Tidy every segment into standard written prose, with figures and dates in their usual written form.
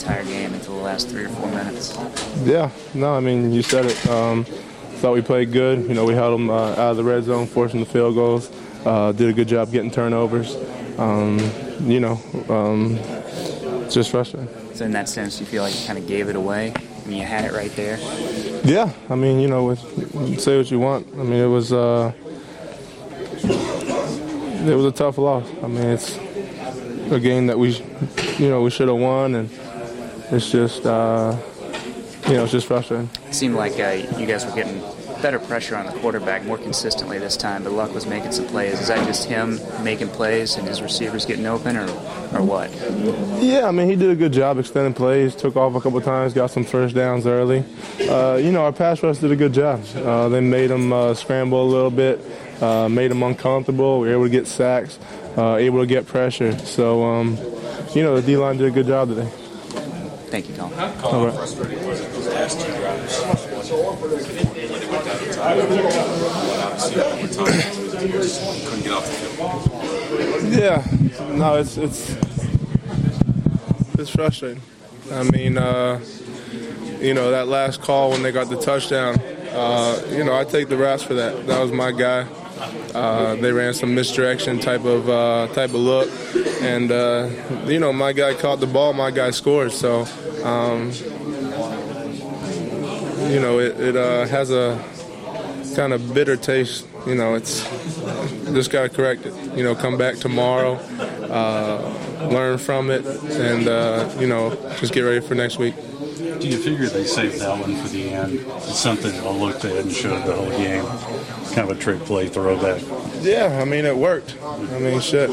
entire game until the last 3 or 4 minutes. Yeah, no, I mean, you said it. Thought we played good. You know, we held them out of the red zone, forcing the field goals. Did a good job getting turnovers. Just frustrating. So in that sense, you feel like you kind of gave it away? I mean, you had it right there? Yeah, I mean, say what you want. I mean, it was a tough loss. I mean, it's a game that we should have won, and it's just, it's just frustrating. It seemed like you guys were getting better pressure on the quarterback more consistently this time, but Luck was making some plays. Is that just him making plays and his receivers getting open, or what? Yeah, I mean, he did a good job extending plays, took off a couple times, got some first downs early. Our pass rush did a good job. They made him scramble a little bit, made him uncomfortable. We were able to get sacks, able to get pressure. So, the D-line did a good job today. Thank you, Tom. All right. Frustrating was it those last 2 drives? Couldn't get off the field. Yeah, no, it's frustrating. I mean, that last call when they got the touchdown, I take the raps for that. That was my guy. They ran some misdirection type of look, and my guy caught the ball, my guy scored. So, it has a kind of bitter taste. It's just got to correct it. Come back tomorrow, learn from it, and just get ready for next week. Do you figure they saved that one for the end? It's something I looked at and showed the whole game. Kind of a trick play throwback. Yeah, I mean, it worked. I mean, shit.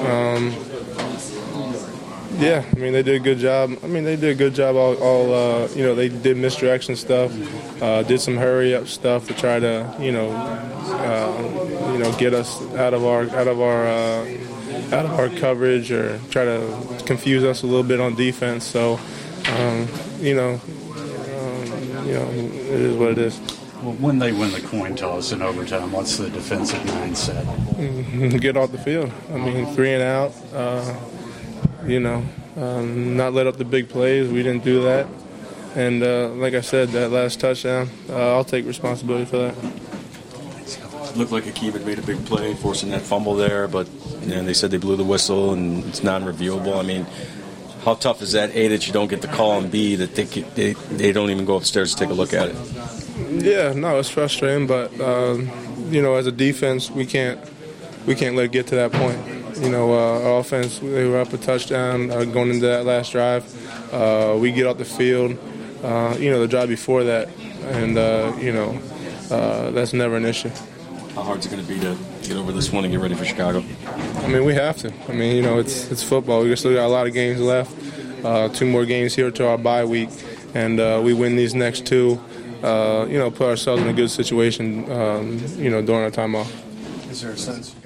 Yeah, I mean, they did a good job. They they did misdirection stuff, did some hurry-up stuff to try to, get us out of our coverage or try to confuse us a little bit on defense. So, it is what it is. Well, when they win the coin toss in overtime, what's the defensive mindset? Get off the field. I mean, 3 and out. Not let up the big plays. We didn't do that. And like I said, that last touchdown, I'll take responsibility for that. It looked like Akeem had made a big play, forcing that fumble there, but they said they blew the whistle and it's non-reviewable. I mean, how tough is that, A, that you don't get the call, and B, that they don't even go upstairs to take a look at it? Yeah, no, it's frustrating, but, as a defense, we can't let it get to that point. Our offense, they were up a touchdown going into that last drive. We get off the field, the drive before that, and, that's never an issue. How hard is it going to be to get over this one and get ready for Chicago? I mean, we have to. I mean, it's football. We still got a lot of games left, 2 more games here to our bye week, and we win these next 2, put ourselves in a good situation, during our time off. Is there a sense